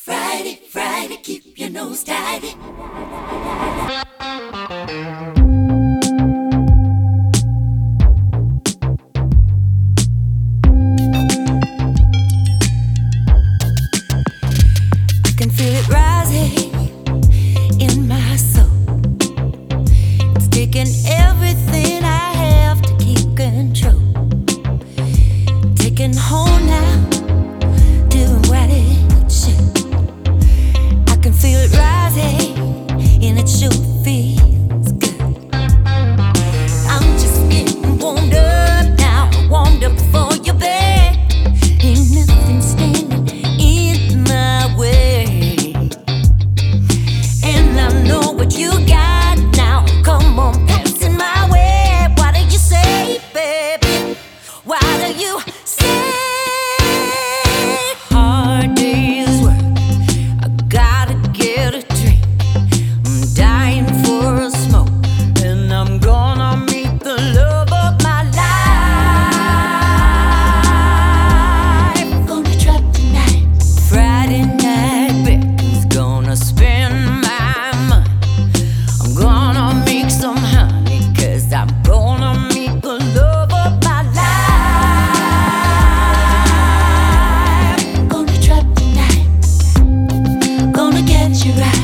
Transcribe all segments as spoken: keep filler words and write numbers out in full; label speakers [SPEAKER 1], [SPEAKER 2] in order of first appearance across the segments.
[SPEAKER 1] Friday, Friday, keep your nose tidy. I can feel it rising in my soul. It's taking everything I have to keep control. Taking hold now, doing what it should. I can feel it rising, and it sure feels good. I'm just getting warmed up now, warmed up for your bed. Ain't nothing standing in my way, and I know what you got now. Come on, passing my way. What do you say, baby? Why do you say? Hard day's work, I gotta get a drink. I'm dying for a smoke, and I'm gonna meet the love of my life. Gonna trap tonight. Friday night Becky's gonna spend my money. I'm gonna make some honey, cause I'm gonna meet the love of my life. Gonna trap tonight. Gonna get you right.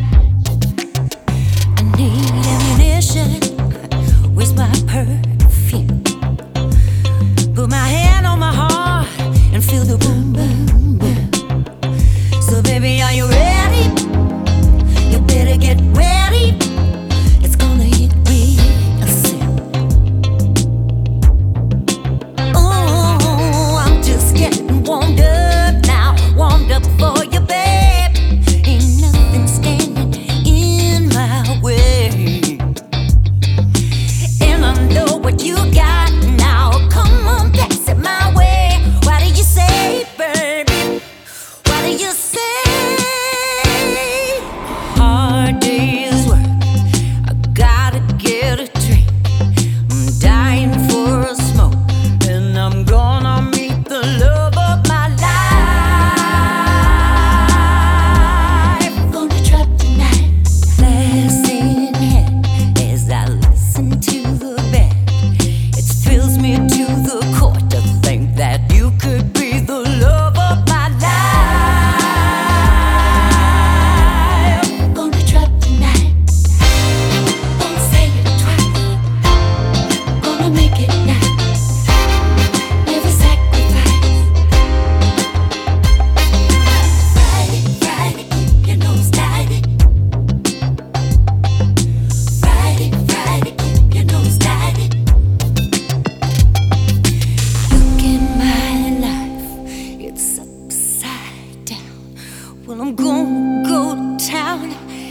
[SPEAKER 1] I need ammunition. Where's my perfume? Put my hand on my heart and feel the boom, boom, boom. So baby, are you ready? You better get ready. It's gonna hit real soon. Oh, I'm just getting warmed up now, warmed up for you, babe. Ain't nothing standing in my way, and I know what you got now. Come on, pass it my way. What do you say, baby? What do you say? Hard day's work, I gotta get a drink. I'm dying for a smoke, and I'm gonna meet the love of my life. Gonna trap tonight. Glass in hand as I listen to the band. It fills me to the core to think that you could be the love of my life. Gonna trap tonight. Don't say it twice. Gonna make it now. Never sacrifice. Friday, Friday, keep your nose tidy. Friday, Friday, keep your nose tidy. Look at my life, it's upside down. Well, I'm gonna go to town